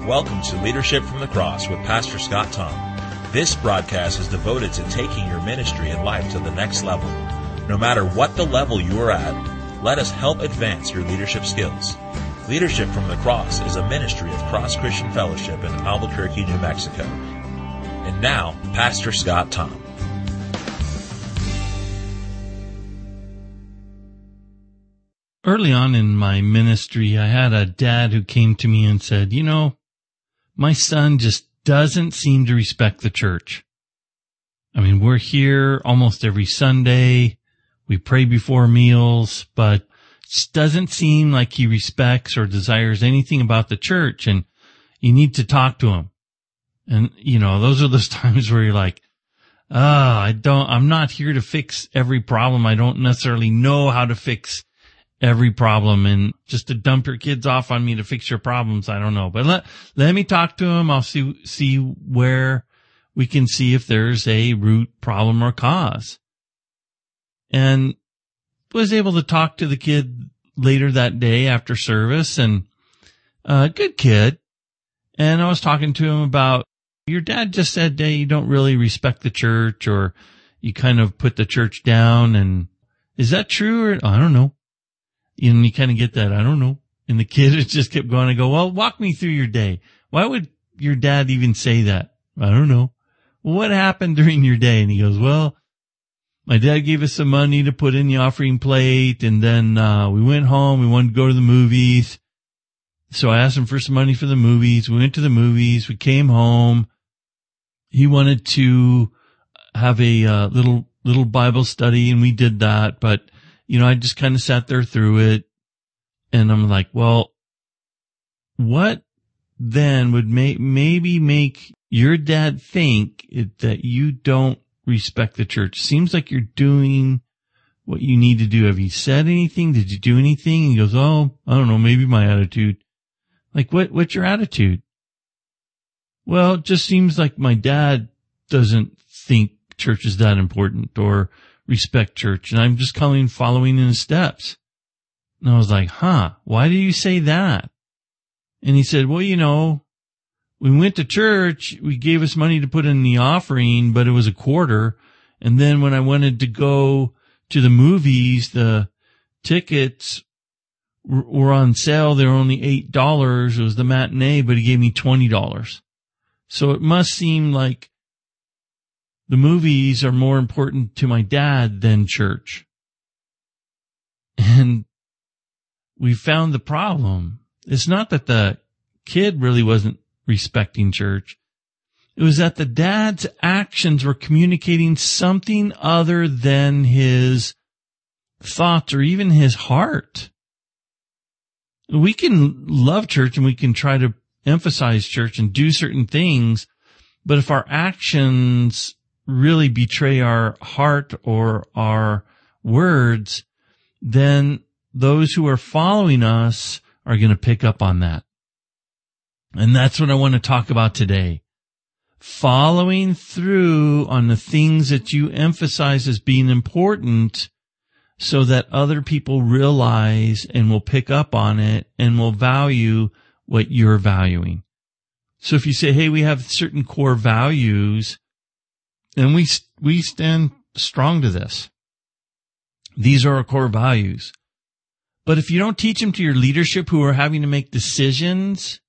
Welcome to Leadership from the Cross with Pastor Scott Tom. This broadcast is devoted to taking your ministry and life to the next level. No matter what the level you are at, let us help advance your leadership skills. Leadership from the Cross is a ministry of Cross Christian Fellowship in Albuquerque, New Mexico. And now, Pastor Scott Tom. Early on in my ministry, I had a dad who came to me and said, my son just doesn't seem to respect the church. I mean, we're here almost every Sunday. We pray before meals, but it just doesn't seem like he respects or desires anything about the church, and you need to talk to him. And, those are those times where you're like, I'm not here to fix every problem. I don't necessarily know how to fix every problem, and just to dump your kids off on me to fix your problems, I don't know. But let me talk to him. I'll see where we can see if there's a root problem or cause. And was able to talk to the kid later that day after service, and good kid. And I was talking to him about, your dad just said, hey, you don't really respect the church, or you kind of put the church down. And is that true? Or I don't know. And you kind of get that, I don't know. And the kid just kept going. I go, well, walk me through your day. Why would your dad even say that? I don't know. Well, what happened during your day? And he goes, well, my dad gave us some money to put in the offering plate. And then, we went home. We wanted to go to the movies. So I asked him for some money for the movies. We went to the movies. We came home. He wanted to have a, little Bible study, and we did that. But I just kind of sat there through it, and I'm like, well, what then would maybe make your dad think that you don't respect the church? Seems like you're doing what you need to do. Have you said anything? Did you do anything? And he goes, oh, I don't know, maybe my attitude. Like, what's your attitude? Well, it just seems like my dad doesn't think church is that important, or respect church, and I'm just following in his steps. And I was like, why do you say that? And he said, well, we went to church, we gave us money to put in the offering, but it was a quarter. And then when I wanted to go to the movies, the tickets were on sale. They were only $8. It was the matinee, but he gave me $20. So it must seem like the movies are more important to my dad than church. And we found the problem. It's not that the kid really wasn't respecting church. It was that the dad's actions were communicating something other than his thoughts or even his heart. We can love church and we can try to emphasize church and do certain things, but if our actions really betray our heart or our words, then those who are following us are going to pick up on that. And that's what I want to talk about today. Following through on the things that you emphasize as being important, so that other people realize and will pick up on it and will value what you're valuing. So if you say, hey, we have certain core values, and we stand strong to this. These are our core values. But if you don't teach them to your leadership who are having to make decisions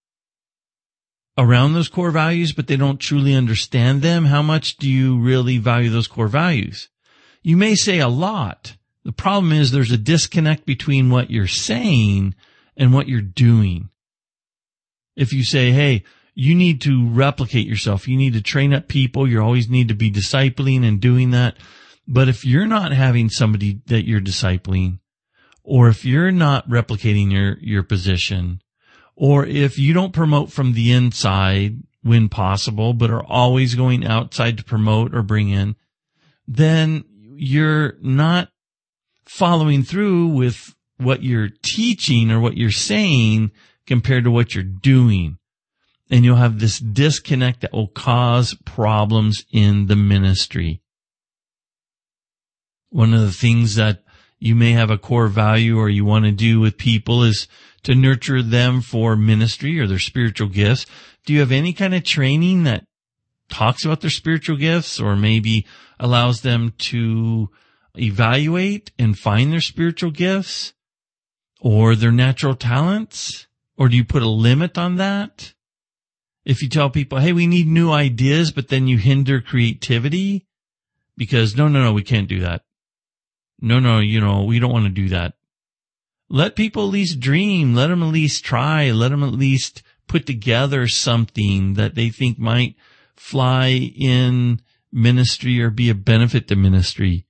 around those core values, but they don't truly understand them, how much do you really value those core values? You may say a lot. The problem is there's a disconnect between what you're saying and what you're doing. If you say, hey, you need to replicate yourself. You need to train up people. You always need to be discipling and doing that. But if you're not having somebody that you're discipling, or if you're not replicating your position, or if you don't promote from the inside when possible, but are always going outside to promote or bring in, then you're not following through with what you're teaching or what you're saying compared to what you're doing. And you'll have this disconnect that will cause problems in the ministry. One of the things that you may have a core value or you want to do with people is to nurture them for ministry or their spiritual gifts. Do you have any kind of training that talks about their spiritual gifts or maybe allows them to evaluate and find their spiritual gifts or their natural talents? Or do you put a limit on that? If you tell people, hey, we need new ideas, but then you hinder creativity because no, we can't do that. No, we don't want to do that. Let people at least dream. Let them at least try. Let them at least put together something that they think might fly in ministry or be a benefit to ministry.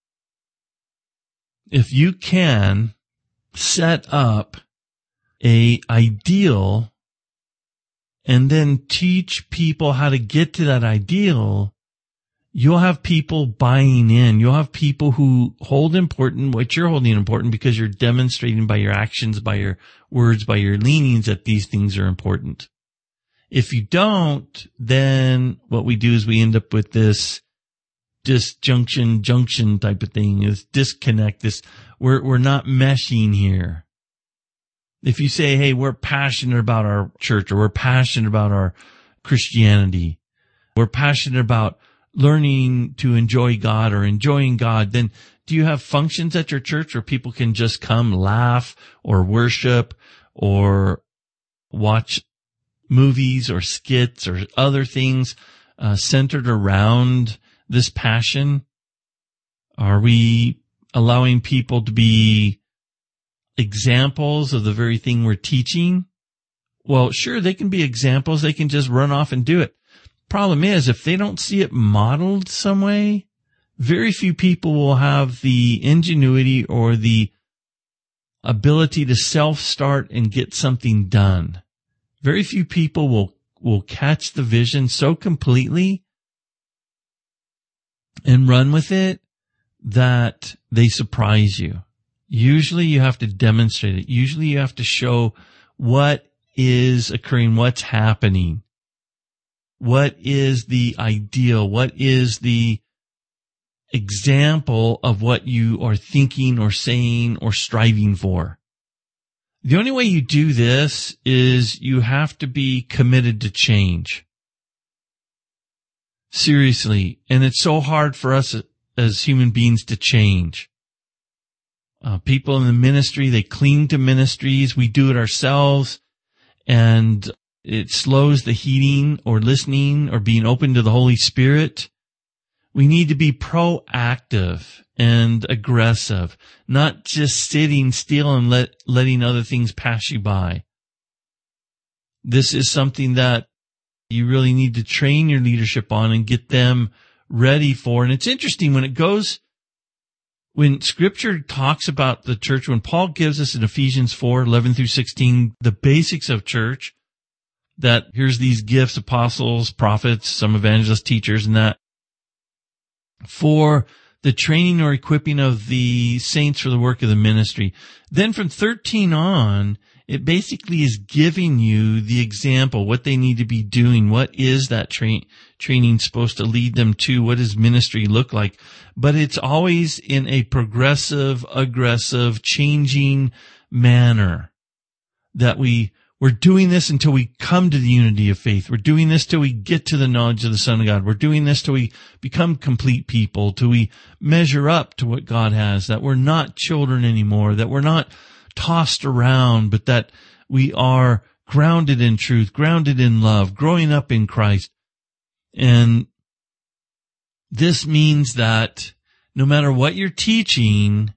If you can set up a ideal and then teach people how to get to that ideal, you'll have people buying in. You'll have people who hold important what you're holding important because you're demonstrating by your actions, by your words, by your leanings that these things are important. If you don't, then what we do is we end up with this junction type of thing, is disconnect, we're not meshing here. If you say, hey, we're passionate about our church or we're passionate about our Christianity, we're passionate about learning to enjoy God or enjoying God, then do you have functions at your church where people can just come laugh or worship or watch movies or skits or other things centered around this passion? Are we allowing people to be examples of the very thing we're teaching? Well, sure, they can be examples. They can just run off and do it. Problem is, if they don't see it modeled some way, very few people will have the ingenuity or the ability to self-start and get something done. Very few people will catch the vision so completely and run with it that they surprise you. Usually you have to demonstrate it. Usually you have to show what is occurring, what's happening. What is the ideal? What is the example of what you are thinking or saying or striving for? The only way you do this is you have to be committed to change. Seriously. And it's so hard for us as human beings to change. People in the ministry, they cling to ministries. We do it ourselves, and it slows the heating or listening or being open to the Holy Spirit. We need to be proactive and aggressive, not just sitting still and letting other things pass you by. This is something that you really need to train your leadership on and get them ready for. And it's interesting when Scripture talks about the church, when Paul gives us in Ephesians 4:11-16, the basics of church, that here's these gifts, apostles, prophets, some evangelists, teachers, and that for the training or equipping of the saints for the work of the ministry. Then from 13 on, it basically is giving you the example, what they need to be doing. What is that training supposed to lead them to? What does ministry look like? But it's always in a progressive, aggressive, changing manner that we're doing this until we come to the unity of faith. We're doing this till we get to the knowledge of the Son of God. We're doing this till we become complete people, till we measure up to what God has, that we're not children anymore, that we're not tossed around, but that we are grounded in truth, grounded in love, growing up in Christ. And this means that no matter what you're teaching,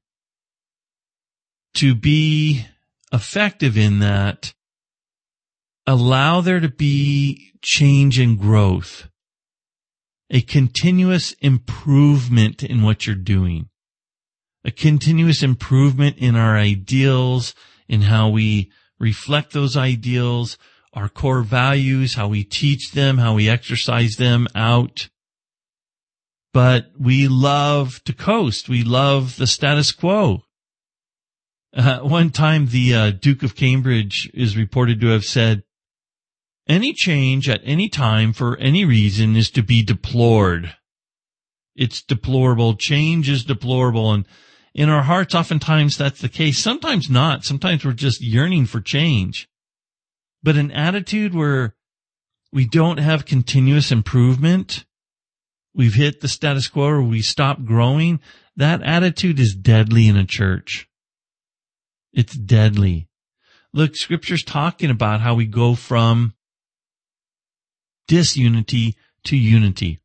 to be effective in that, allow there to be change and growth, a continuous improvement in what you're doing, a continuous improvement in our ideals, in how we reflect those ideals, our core values, how we teach them, how we exercise them out. But we love to coast. We love the status quo. One time, the Duke of Cambridge is reported to have said, any change at any time for any reason is to be deplored. It's deplorable. Change is deplorable. In our hearts, oftentimes that's the case. Sometimes not. Sometimes we're just yearning for change. But an attitude where we don't have continuous improvement, we've hit the status quo or we stop growing, that attitude is deadly in a church. It's deadly. Look, Scripture's talking about how we go from disunity to unity,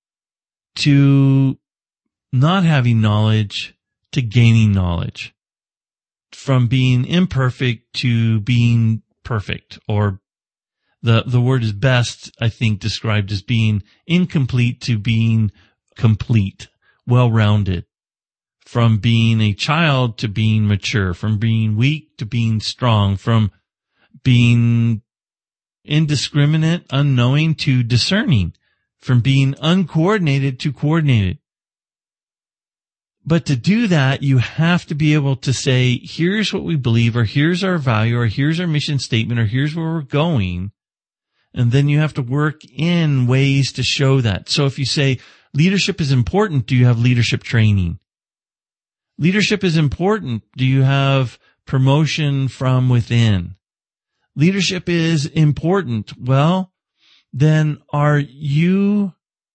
to not having knowledge to gaining knowledge, from being imperfect to being perfect, or the word is best, I think, described as being incomplete to being complete, well-rounded, from being a child to being mature, from being weak to being strong, from being indiscriminate, unknowing to discerning, from being uncoordinated to coordinated. But to do that, you have to be able to say, here's what we believe, or here's our value, or here's our mission statement, or here's where we're going. And then you have to work in ways to show that. So if you say leadership is important, do you have leadership training? Leadership is important. Do you have promotion from within? Leadership is important. Well, then are you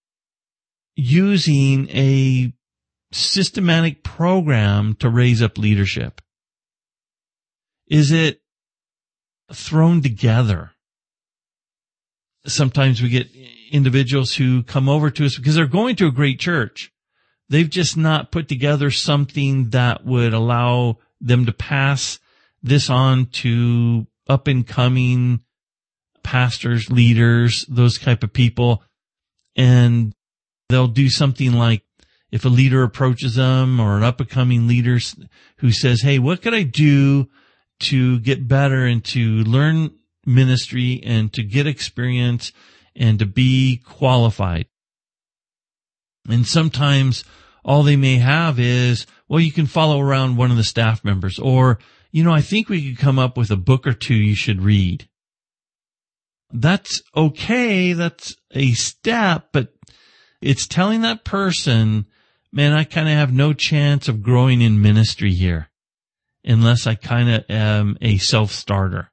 using a systematic program to raise up leadership? Is it thrown together? Sometimes we get individuals who come over to us because they're going to a great church. They've just not put together something that would allow them to pass this on to up and coming pastors, leaders, those type of people. And they'll do something like, if a leader approaches them or an up-and-coming leader who says, hey, what could I do to get better and to learn ministry and to get experience and to be qualified? And sometimes all they may have is, well, you can follow around one of the staff members, or, I think we could come up with a book or two you should read. That's okay. That's a step, but it's telling that person, man, I kind of have no chance of growing in ministry here unless I kind of am a self-starter.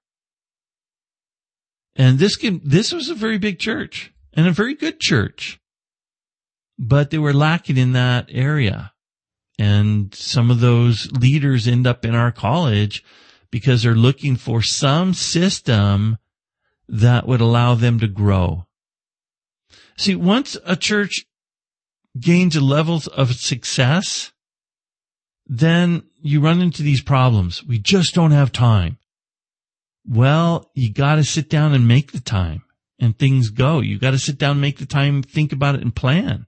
And this was a very big church and a very good church, but they were lacking in that area. And some of those leaders end up in our college because they're looking for some system that would allow them to grow. See, once a church gains a level of success, then you run into these problems. We just don't have time. Well, you got to sit down and make the time, and things go. You got to sit down, make the time, think about it, and plan.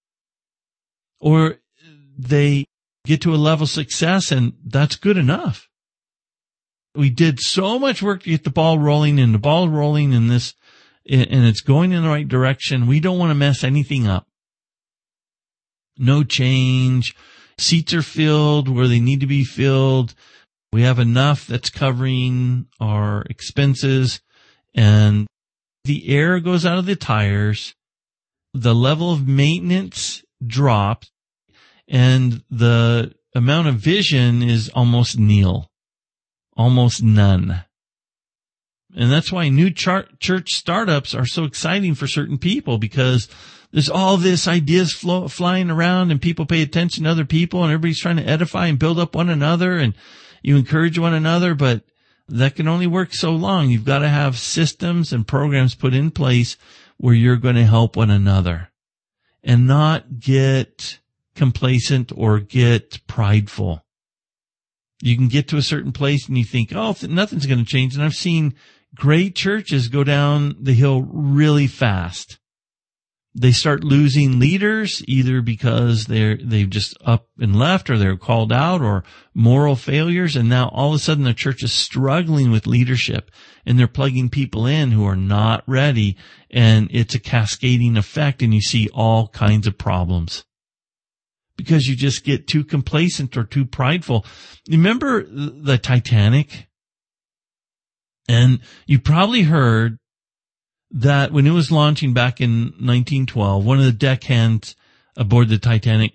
Or they get to a level of success, and that's good enough. We did so much work to get the ball rolling, and the ball rolling in this, and it's going in the right direction. We don't want to mess anything up. No change. Seats are filled where they need to be filled. We have enough that's covering our expenses, and the air goes out of the tires. The level of maintenance drops, and the amount of vision is almost nil, almost none. And that's why new church startups are so exciting for certain people, because there's all this ideas flying around, and people pay attention to other people, and everybody's trying to edify and build up one another, and you encourage one another, but that can only work so long. You've got to have systems and programs put in place where you're going to help one another and not get complacent or get prideful. You can get to a certain place and you think, oh, nothing's going to change. And I've seen great churches go down the hill really fast. They start losing leaders either because they've just up and left, or they're called out, or moral failures. And now all of a sudden the church is struggling with leadership, and they're plugging people in who are not ready. And it's a cascading effect, and you see all kinds of problems because you just get too complacent or too prideful. Remember the Titanic? And you probably heard that when it was launching back in 1912, one of the deckhands aboard the Titanic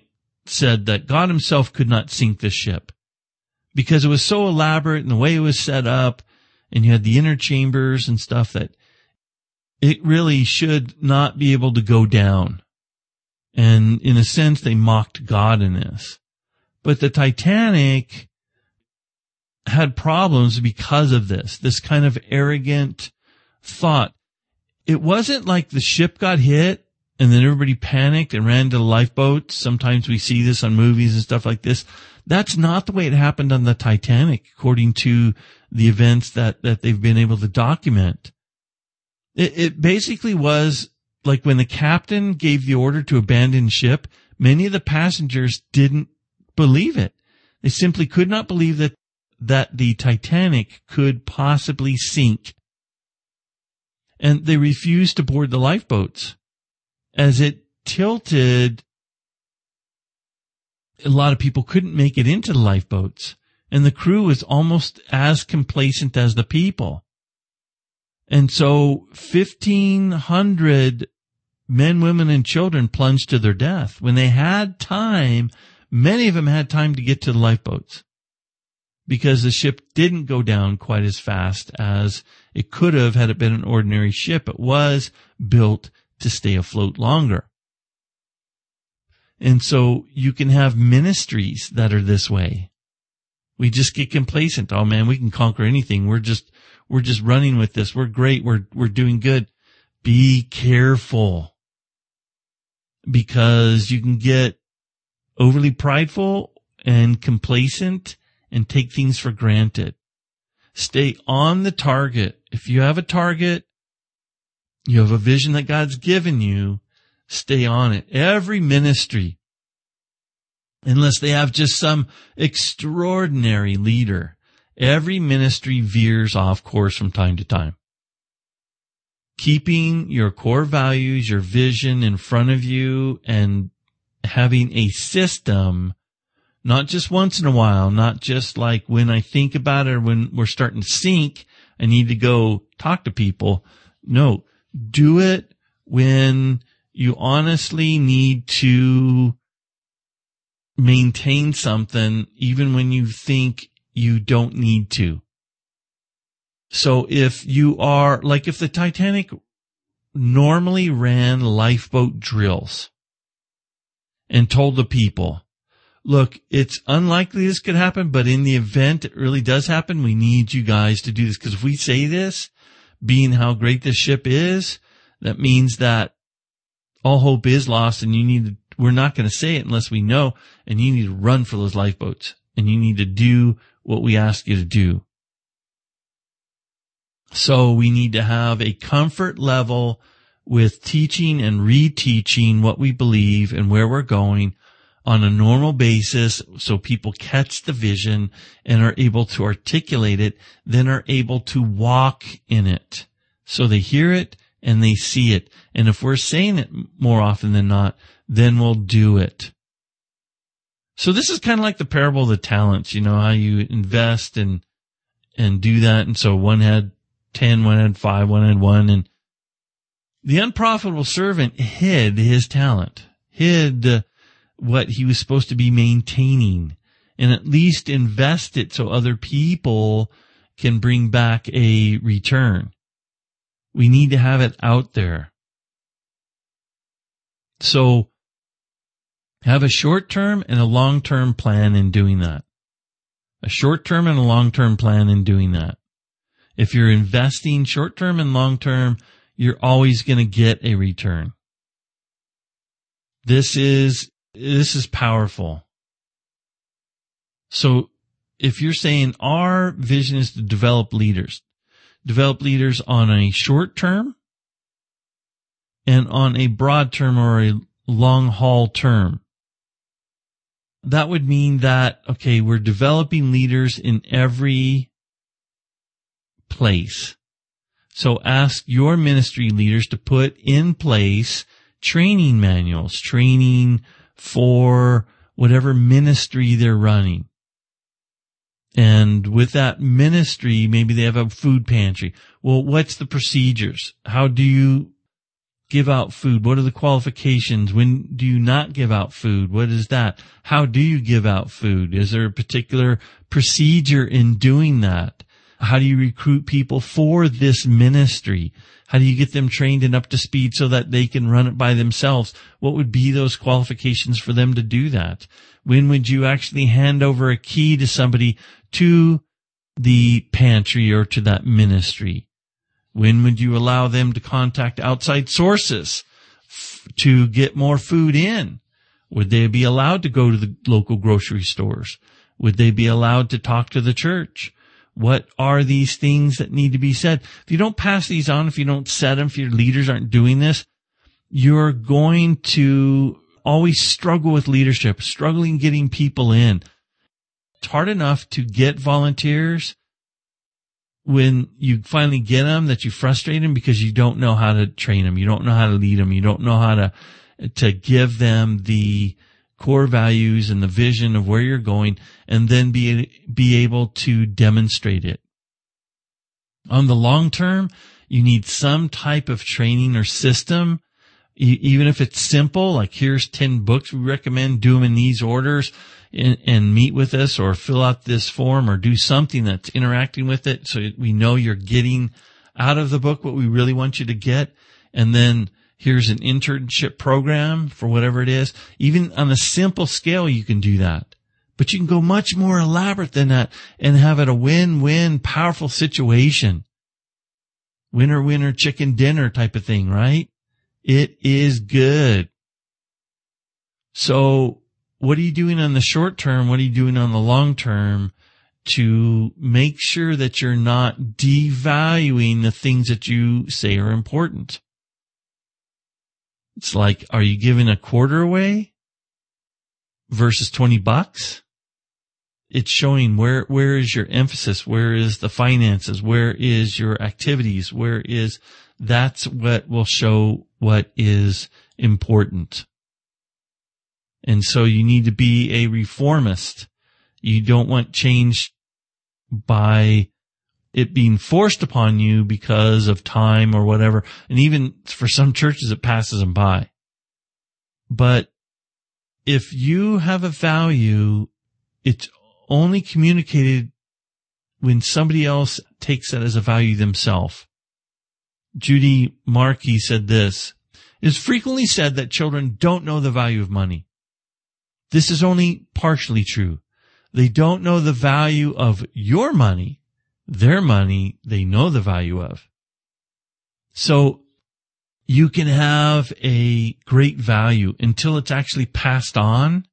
said that God himself could not sink this ship because it was so elaborate and the way it was set up, and you had the inner chambers and stuff, that it really should not be able to go down. And in a sense, they mocked God in this. But the Titanic had problems because of this kind of arrogant thought. It wasn't like the ship got hit and then everybody panicked and ran to the lifeboats. Sometimes we see this on movies and stuff like this. That's not the way it happened on the Titanic, according to the events that they've been able to document. It basically was like when the captain gave the order to abandon ship, many of the passengers didn't believe it. They simply could not believe that the Titanic could possibly sink. And they refused to board the lifeboats. As it tilted, a lot of people couldn't make it into the lifeboats, and the crew was almost as complacent as the people. And so 1,500 men, women, and children plunged to their death. When they had time, many of them had time to get to the lifeboats because the ship didn't go down quite as fast as it could have had it been an ordinary ship. It was built to stay afloat longer. And so you can have ministries that are this way. We just get complacent. Oh man, we can conquer anything. We're just running with this. We're great. We're doing good. Be careful, because you can get overly prideful and complacent and take things for granted. Stay on the target. If you have a target, you have a vision that God's given you, stay on it. Every ministry, unless they have just some extraordinary leader, every ministry veers off course from time to time. Keeping your core values, your vision in front of you, and having a system, not just once in a while, not just like when I think about it or when we're starting to sink, I need to go talk to people. No, do it when you honestly need to maintain something, even when you think you don't need to. So if you are, like if the Titanic normally ran lifeboat drills and told the people, look, it's unlikely this could happen, but in the event it really does happen, we need you guys to do this. Because if we say this, being how great this ship is, that means that all hope is lost, and we're not going to say it unless we know, and you need to run for those lifeboats, and you need to do what we ask you to do. So we need to have a comfort level with teaching and reteaching what we believe and where we're going on a normal basis, so people catch the vision and are able to articulate it, then are able to walk in it. So they hear it and they see it. And if we're saying it more often than not, then we'll do it. So this is kind of like the parable of the talents, how you invest and do that. And so one had 10, one had 5, one had 1. And the unprofitable servant hid his talent, hid what he was supposed to be maintaining, and at least invest it so other people can bring back a return. We need to have it out there. So have a short-term and a long-term plan in doing that. A short-term and a long-term plan in doing that. If you're investing short-term and long-term, you're always going to get a return. This is powerful. So if you're saying our vision is to develop leaders on a short term and on a broad term or a long haul term, that would mean that, okay, we're developing leaders in every place. So ask your ministry leaders to put in place training manuals, training for whatever ministry they're running. And with that ministry, maybe they have a food pantry. Well, what's the procedures? How do you give out food? What are the qualifications? When do you not give out food? What is that? How do you give out food? Is there a particular procedure in doing that? How do you recruit people for this ministry? How do you get them trained and up to speed so that they can run it by themselves? What would be those qualifications for them to do that? When would you actually hand over a key to somebody to the pantry or to that ministry? When would you allow them to contact outside sources to get more food in? Would they be allowed to go to the local grocery stores? Would they be allowed to talk to the church? What are these things that need to be said? If you don't pass these on, if you don't set them, if your leaders aren't doing this, you're going to always struggle with leadership, struggling getting people in. It's hard enough to get volunteers when you finally get them that you frustrate them because you don't know how to train them. You don't know how to lead them. You don't know how to give them the core values and the vision of where you're going and then be able to demonstrate it. On the long term, you need some type of training or system, even if it's simple, like here's 10 books we recommend, do them in these orders and meet with us or fill out this form or do something that's interacting with it so we know you're getting out of the book what we really want you to get. And then here's an internship program for whatever it is. Even on a simple scale, you can do that. But you can go much more elaborate than that and have it a win-win, powerful situation. Winner, winner, chicken dinner type of thing, right? It is good. So what are you doing on the short term? What are you doing on the long term to make sure that you're not devaluing the things that you say are important? It's like, are you giving a quarter away versus $20? It's showing where is your emphasis? Where is the finances? Where is your activities? That's what will show what is important. And so you need to be a reformist. You don't want change by it being forced upon you because of time or whatever. And even for some churches, it passes them by. But if you have a value, it's only communicated when somebody else takes that as a value themselves. Judy Markey said this: "It is frequently said that children don't know the value of money. This is only partially true. They don't know the value of your money. Their money, they know the value of." So you can have a great value until it's actually passed on.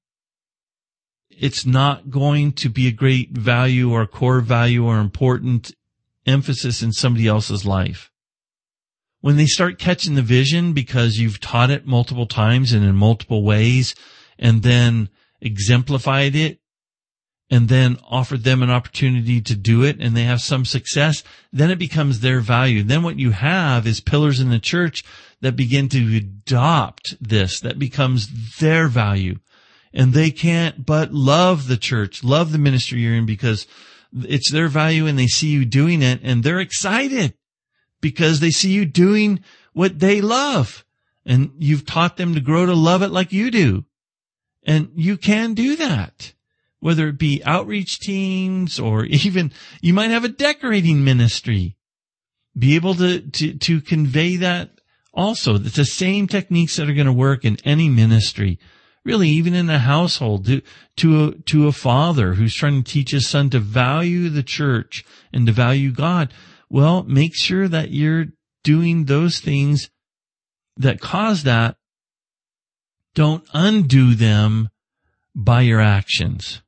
It's not going to be a great value or core value or important emphasis in somebody else's life. When they start catching the vision because you've taught it multiple times and in multiple ways and then exemplified it, and then offered them an opportunity to do it, and they have some success, then it becomes their value. Then what you have is pillars in the church that begin to adopt this, that becomes their value. And they can't but love the church, love the ministry you're in because it's their value and they see you doing it, and they're excited because they see you doing what they love. And you've taught them to grow to love it like you do. And you can do that. Whether it be outreach teams or even you might have a decorating ministry, be able to convey that also. It's the same techniques that are going to work in any ministry, really, even in a household, to a father who's trying to teach his son to value the church and to value God. Well, make sure that you're doing those things that cause that. Don't undo them by your actions.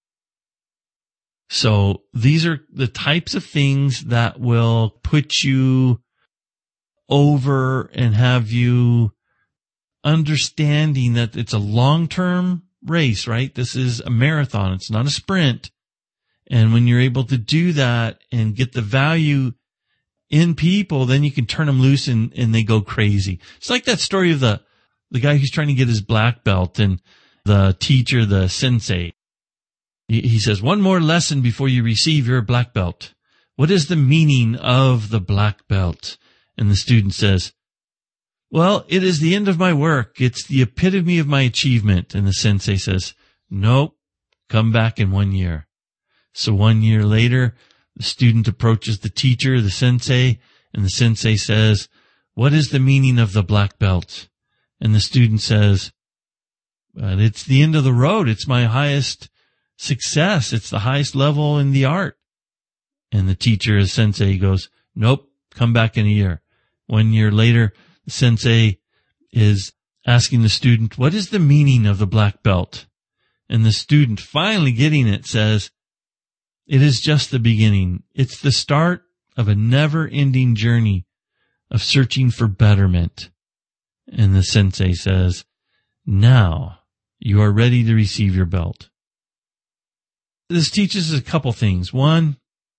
So these are the types of things that will put you over and have you understanding that it's a long-term race, right? This is a marathon. It's not a sprint. And when you're able to do that and get the value in people, then you can turn them loose and they go crazy. It's like that story of the guy who's trying to get his black belt and the teacher, the sensei. He says, one more lesson before you receive your black belt. What is the meaning of the black belt? And the student says, Well, it is the end of my work. It's the epitome of my achievement. And the sensei says, nope, come back in 1 year. So 1 year later, the student approaches the teacher, the sensei, and the sensei says, what is the meaning of the black belt? And the student says, but it's the end of the road. It's my highest success. It's the highest level in the art. And the teacher, the sensei, goes, nope, come back in a year. 1 year later, the sensei is asking the student, what is the meaning of the black belt? And the student, finally getting it, says, it is just the beginning. It's the start of a never-ending journey of searching for betterment. And the sensei says, now you are ready to receive your belt. This teaches us a couple things. One,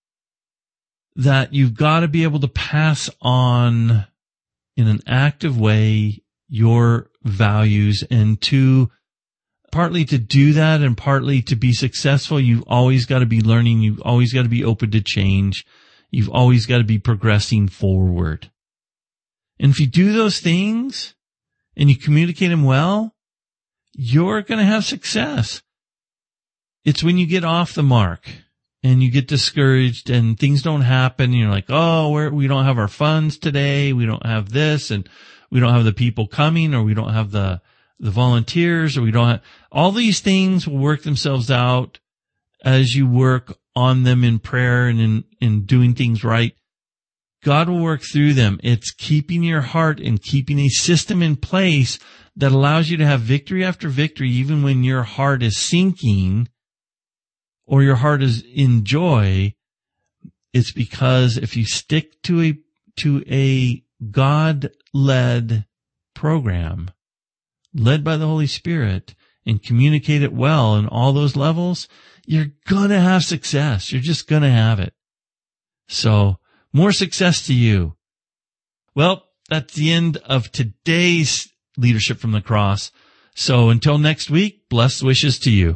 that you've got to be able to pass on in an active way your values, and two, partly to do that and partly to be successful, you've always got to be learning. You've always got to be open to change. You've always got to be progressing forward. And if you do those things and you communicate them well, you're going to have success. It's when you get off the mark and you get discouraged and things don't happen, and you're like, oh, we don't have our funds today. We don't have this, and we don't have the people coming, or we don't have the volunteers, or we don't have, all these things will work themselves out as you work on them in prayer and in doing things right. God will work through them. It's keeping your heart and keeping a system in place that allows you to have victory after victory, even when your heart is sinking or your heart is in joy. It's because if you stick to a God-led program, led by the Holy Spirit, and communicate it well in all those levels, you're gonna have success. You're just gonna have it. So, more success to you. Well, that's the end of today's Leadership from the Cross. So until next week, blessed wishes to you.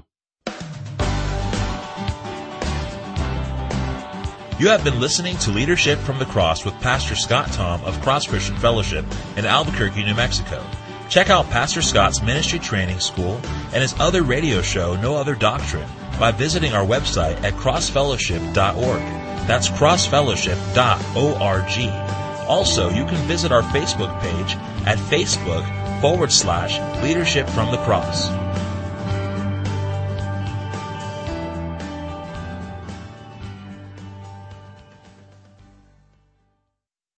You have been listening to Leadership from the Cross with Pastor Scott Tom of Cross Christian Fellowship in Albuquerque, New Mexico. Check out Pastor Scott's ministry training school and his other radio show, No Other Doctrine, by visiting our website at crossfellowship.org. That's crossfellowship.org. Also, you can visit our Facebook page at Facebook.com/Leadership from the Cross.